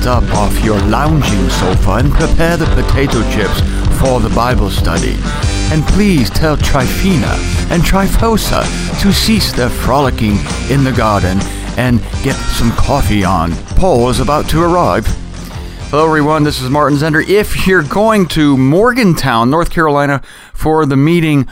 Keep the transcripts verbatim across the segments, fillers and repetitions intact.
get up off your lounging sofa and prepare the potato chips for the Bible study. And please tell Tryphena and Tryphosa to cease their frolicking in the garden and get some coffee on. Paul is about to arrive. Hello everyone, this is Martin Zender. If you're going to Morgantown, North Carolina for the meeting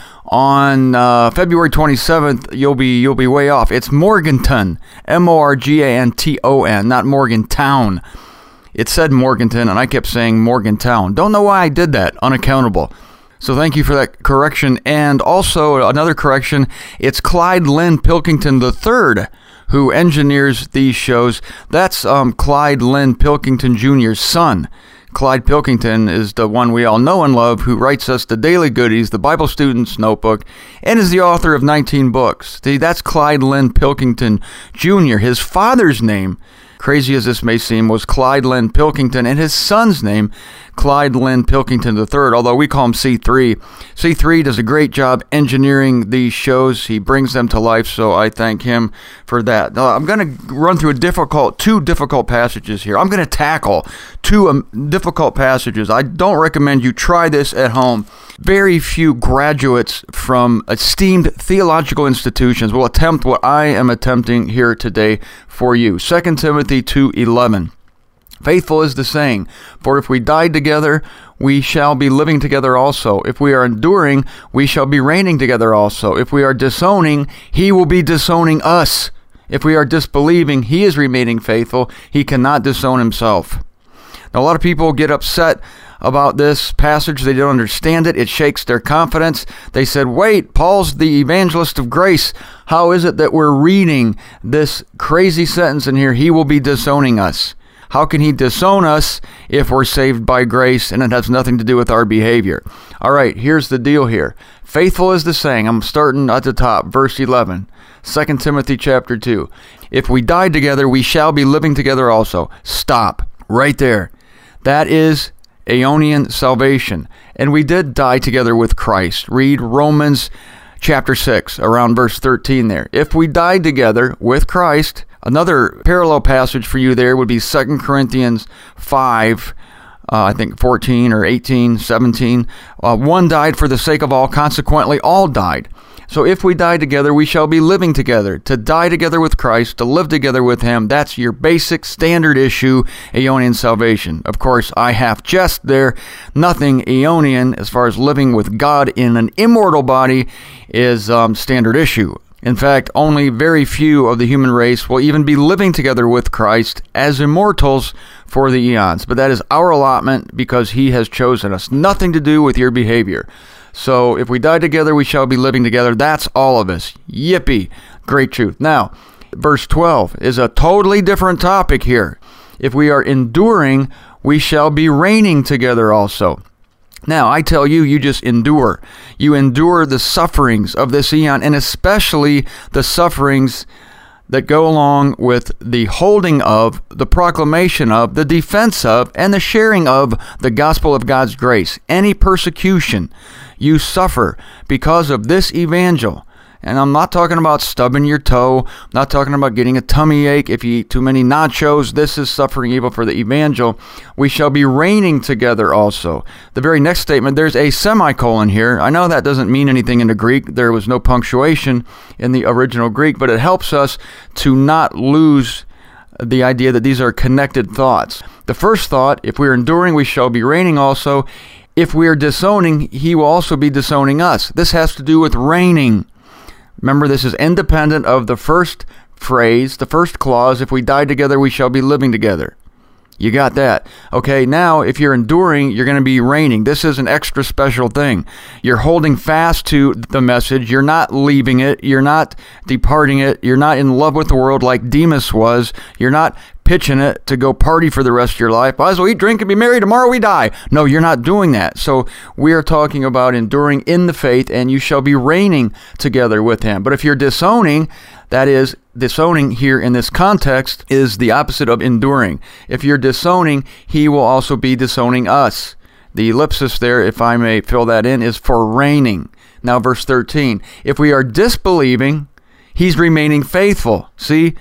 on uh, February twenty-seventh, you'll be you'll be way off. It's Morganton, M O R G A N T O N, not Morgantown. It said Morganton, and I kept saying Morgantown. Don't know why I did that, unaccountable. So thank you for that correction. And also another correction, it's Clyde Lynn Pilkington the third who engineers these shows. That's um, Clyde Lynn Pilkington Junior's son. Clyde Pilkington is the one we all know and love, who writes us the Daily Goodies, the Bible Student's Notebook, and is the author of nineteen books. See, that's Clyde Lynn Pilkington Junior His father's name, crazy as this may seem, was Clyde Lynn Pilkington, and his son's name, Clyde Lynn Pilkington the third, although we call him C three. C three does a great job engineering these shows. He brings them to life, so I thank him for that. Now, I'm going to run through a difficult, two difficult passages here. I'm going to tackle two um, difficult passages. I don't recommend you try this at home. Very few graduates from esteemed theological institutions will attempt what I am attempting here today for you. Second Timothy two eleven. Faithful is the saying, for if we died together, we shall be living together also. If we are enduring, we shall be reigning together also. If we are disowning, he will be disowning us. If we are disbelieving, he is remaining faithful. He cannot disown himself. Now, a lot of people get upset about this passage. They don't understand it. It shakes their confidence. They said, wait, Paul's the evangelist of grace. How is it that we're reading this crazy sentence in here? He will be disowning us. How can he disown us if we're saved by grace and it has nothing to do with our behavior? All right, here's the deal here. Faithful is the saying. I'm starting at the top, verse eleven, Second Timothy chapter two. If we died together, we shall be living together also. Stop. Right there. That is Aeonian salvation. And we did die together with Christ. Read Romans chapter six, around verse thirteen there. If we died together with Christ, another parallel passage for you there would be Second Corinthians five, uh, I think fourteen or eighteen, seventeen. Uh, one died for the sake of all, consequently all died. So if we die together, we shall be living together. To die together with Christ, to live together with him, that's your basic standard issue, Aeonian salvation. Of course, I half jest there. Nothing Aeonian as far as living with God in an immortal body is um, standard issue. In fact, only very few of the human race will even be living together with Christ as immortals for the eons. But that is our allotment because he has chosen us. Nothing to do with your behavior. So if we die together, we shall be living together. That's all of us. Yippee. Great truth. Now, verse twelve is a totally different topic here. If we are enduring, we shall be reigning together also. Now, I tell you, you just endure. You endure the sufferings of this eon, and especially the sufferings that go along with the holding of, the proclamation of, the defense of, and the sharing of the gospel of God's grace. Any persecution you suffer because of this evangel. And I'm not talking about stubbing your toe. I'm not talking about getting a tummy ache if you eat too many nachos. This is suffering evil for the evangel. We shall be reigning together also. The very next statement, there's a semicolon here. I know that doesn't mean anything in the Greek. There was no punctuation in the original Greek, but it helps us to not lose the idea that these are connected thoughts. The first thought, if we are enduring, we shall be reigning also. If we are disowning, he will also be disowning us. This has to do with reigning. Remember, this is independent of the first phrase, the first clause, if we die together, we shall be living together. You got that. Okay, now, if you're enduring, you're going to be reigning. This is an extra special thing. You're holding fast to the message. You're not leaving it. You're not departing it. You're not in love with the world like Demas was. You're not pitching it to go party for the rest of your life. Might as well eat, drink, and be merry. Tomorrow we die. No, you're not doing that. So we are talking about enduring in the faith, and you shall be reigning together with him. But if you're disowning, that is, disowning here in this context is the opposite of enduring. If you're disowning, he will also be disowning us. The ellipsis there, if I may fill that in, is for reigning. Now, verse thirteen. If we are disbelieving, he's remaining faithful. See?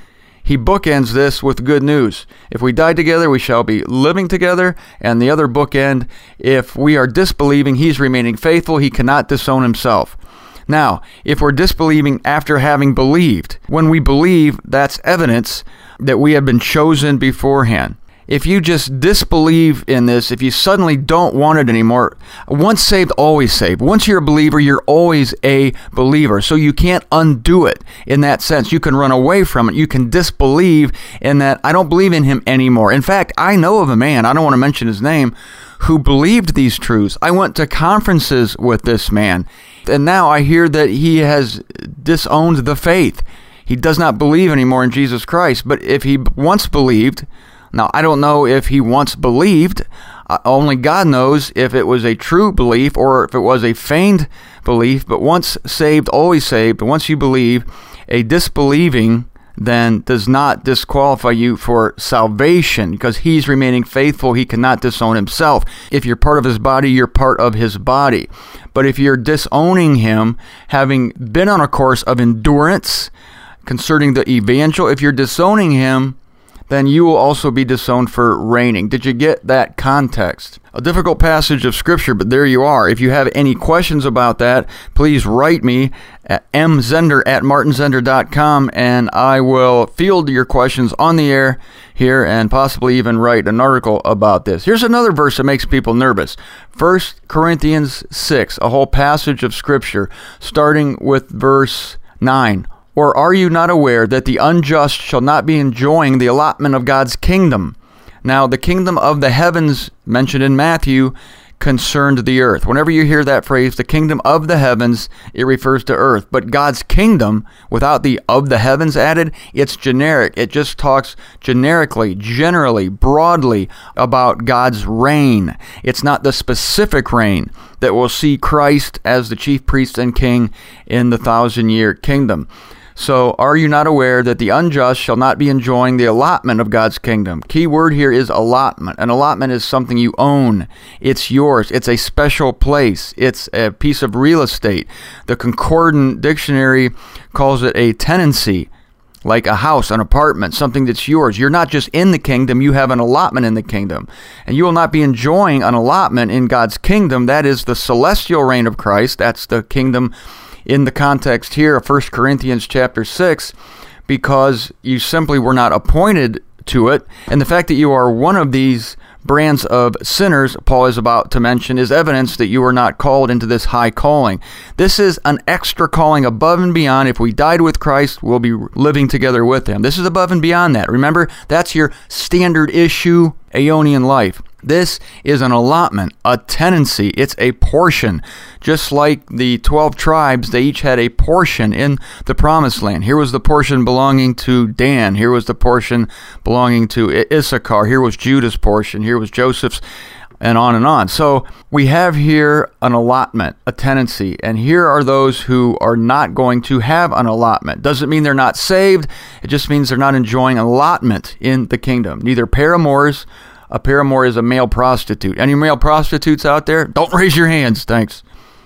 he bookends this with good news. If we die together, we shall be living together. And the other bookend, if we are disbelieving, he's remaining faithful. He cannot disown himself. Now, if we're disbelieving after having believed, when we believe, that's evidence that we have been chosen beforehand. If you just disbelieve in this, if you suddenly don't want it anymore, once saved, always saved. Once you're a believer, you're always a believer. So you can't undo it in that sense. You can run away from it. You can disbelieve in that, I don't believe in him anymore. In fact, I know of a man, I don't want to mention his name, who believed these truths. I went to conferences with this man, and now I hear that he has disowned the faith. He does not believe anymore in Jesus Christ. But if he once believed, now I don't know if he once believed, uh, only God knows if it was a true belief or if it was a feigned belief, but once saved, always saved. Once you believe, a disbelieving then does not disqualify you for salvation, because he's remaining faithful. He cannot disown himself. If you're part of his body, you're part of his body. But if you're disowning him, having been on a course of endurance concerning the evangel, if you're disowning him, then you will also be disowned for reigning. Did you get that context? A difficult passage of Scripture, but there you are. If you have any questions about that, please write me at m zender at martin zender dot com, and I will field your questions on the air here and possibly even write an article about this. Here's another verse that makes people nervous. First Corinthians six, a whole passage of Scripture, starting with verse nine. Or are you not aware that the unjust shall not be enjoying the allotment of God's kingdom? Now, the kingdom of the heavens mentioned in Matthew concerned the earth. Whenever you hear that phrase, the kingdom of the heavens, it refers to earth. But God's kingdom, without the of the heavens added, it's generic. It just talks generically, generally, broadly about God's reign. It's not the specific reign that will see Christ as the chief priest and king in the thousand-year kingdom. So, are you not aware that the unjust shall not be enjoying the allotment of God's kingdom? Key word here is allotment. An allotment is something you own. It's yours. It's a special place. It's a piece of real estate. The Concordant Dictionary calls it a tenancy, like a house, an apartment, something that's yours. You're not just in the kingdom, you have an allotment in the kingdom. And you will not be enjoying an allotment in God's kingdom. That is the celestial reign of Christ. That's the kingdom in the context here of First Corinthians chapter six, because you simply were not appointed to it. And the fact that you are one of these brands of sinners, Paul is about to mention, is evidence that you were not called into this high calling. This is an extra calling above and beyond. If we died with Christ, we'll be living together with him. This is above and beyond that. Remember, that's your standard issue Aeonian life. This is an allotment, a tenancy. It's a portion. Just like the twelve tribes, they each had a portion in the promised land. Here was the portion belonging to Dan. Here was the portion belonging to Issachar. Here was Judah's portion. Here was Joseph's, and on and on. So we have here an allotment, a tenancy, and here are those who are not going to have an allotment. Doesn't mean they're not saved. It just means they're not enjoying allotment in the kingdom. Neither paramours. A paramour is a male prostitute. Any male prostitutes out there? Don't raise your hands, thanks.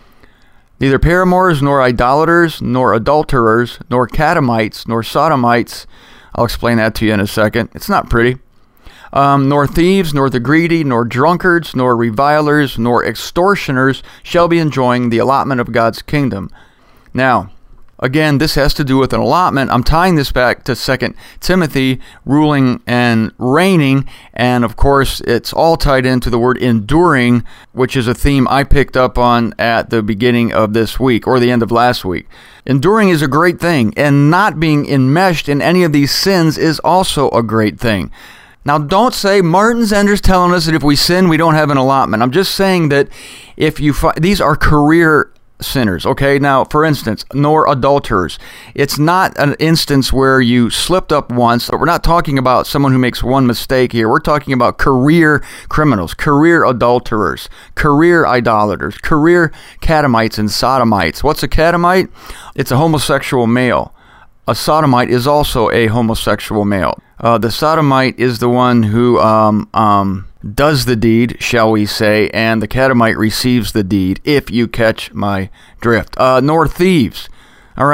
Neither paramours, nor idolaters, nor adulterers, nor catamites, nor sodomites. I'll explain that to you in a second. It's not pretty. Um, nor thieves, nor the greedy, nor drunkards, nor revilers, nor extortioners shall be enjoying the allotment of God's kingdom. Now, again, this has to do with an allotment. I'm tying this back to Second Timothy, ruling and reigning, and of course, it's all tied into the word enduring, which is a theme I picked up on at the beginning of this week, or the end of last week. Enduring is a great thing, and not being enmeshed in any of these sins is also a great thing. Now, don't say Martin Zender's telling us that if we sin, we don't have an allotment. I'm just saying that if you fi- these are career sinners, okay? Now, for instance, nor adulterers. It's not an instance where you slipped up once, but we're not talking about someone who makes one mistake here. We're talking about career criminals, career adulterers, career idolaters, career catamites and sodomites. What's a catamite? It's a homosexual male. A sodomite is also a homosexual male. Uh, the sodomite is the one who um, um, does the deed, shall we say, and the catamite receives the deed, if you catch my drift. Uh, nor thieves. All right?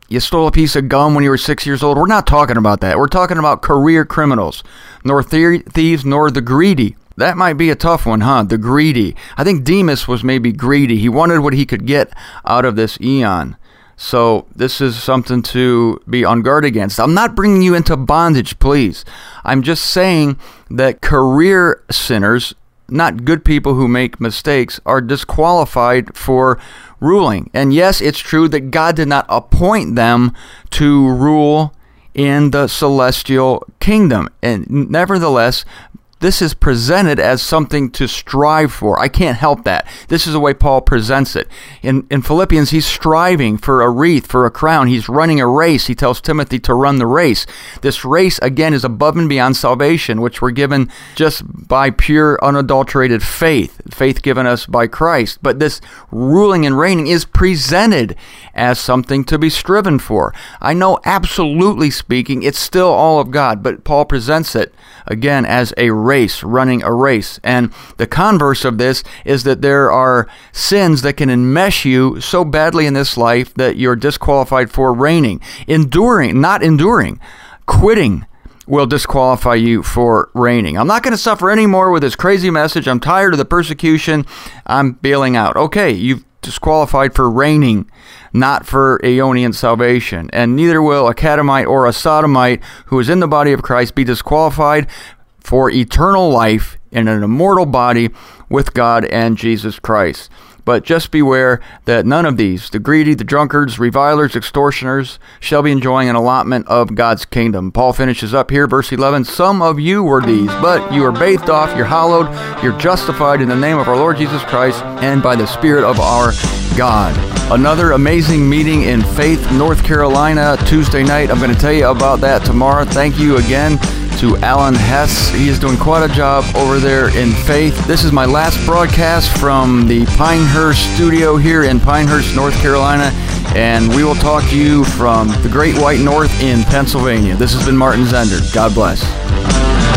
you stole a piece of gum when you were six years old. We're not talking about that. We're talking about career criminals, nor thieves, nor the greedy. That might be a tough one, huh? The greedy. I think Demas was maybe greedy. He wanted what he could get out of this eon. So this is something to be on guard against. I'm not bringing you into bondage, please. I'm just saying that career sinners, not good people who make mistakes, are disqualified for ruling. And yes, it's true that God did not appoint them to rule in the celestial kingdom. And nevertheless, this is presented as something to strive for. I can't help that. This is the way Paul presents it. In in Philippians, he's striving for a wreath, for a crown. He's running a race. He tells Timothy to run the race. This race, again, is above and beyond salvation, which we're given just by pure, unadulterated faith, faith given us by Christ. But this ruling and reigning is presented as something to be striven for. I know, absolutely speaking, it's still all of God, but Paul presents it, again, as a race, running a race. And the converse of this is that there are sins that can enmesh you so badly in this life that you're disqualified for reigning. Enduring, not enduring, quitting will disqualify you for reigning. I'm not going to suffer anymore with this crazy message. I'm tired of the persecution. I'm bailing out. Okay, you've disqualified for reigning, not for Aeonian salvation. And neither will a Catamite or a Sodomite who is in the body of Christ be disqualified for eternal life in an immortal body with God and Jesus Christ. But just beware that none of these, the greedy, the drunkards, revilers, extortioners, shall be enjoying an allotment of God's kingdom. Paul finishes up here, verse eleven, some of you were these, but you are bathed off, you're hallowed, you're justified in the name of our Lord Jesus Christ and by the Spirit of our God. Another amazing meeting in Faith, North Carolina, Tuesday night. I'm going to tell you about that tomorrow. Thank you again to Alan Hess. He is doing quite a job over there in Faith. This is my last broadcast from the Pinehurst studio here in Pinehurst, North Carolina, and we will talk to you from the Great White North in Pennsylvania. This has been Martin Zender. God bless.